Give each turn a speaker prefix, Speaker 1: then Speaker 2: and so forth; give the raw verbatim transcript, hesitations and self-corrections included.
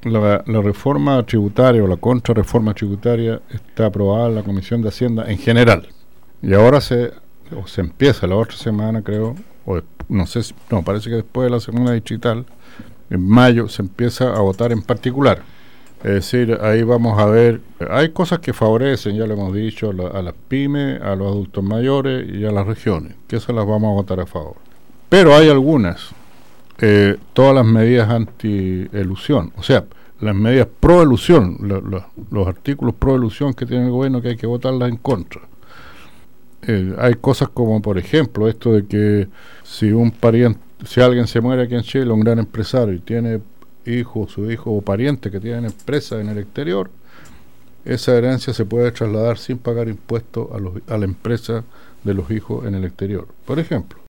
Speaker 1: la, la reforma tributaria o la contrarreforma tributaria está aprobada en la Comisión de Hacienda en general. Y ahora se, o se empieza la otra semana, creo, o no sé, si, no, parece que después de la segunda digital, en mayo, se empieza a votar en particular. Es decir, ahí vamos a ver, hay cosas que favorecen, ya lo hemos dicho, a, la, a las pymes, a los adultos mayores y a las regiones, que esas las vamos a votar a favor. Pero hay algunas, eh, todas las medidas anti-elusión, o sea, las medidas pro-elusión, lo, lo, los artículos pro-elusión que tiene el gobierno, que hay que votarlas en contra. Eh, hay cosas como, por ejemplo, esto de que si un pariente, si alguien se muere aquí en Chile, un gran empresario, y tiene hijo, su hijo o pariente que tienen empresas en el exterior, esa herencia se puede trasladar sin pagar impuestos a, los, a la empresa de los hijos en el exterior, por ejemplo.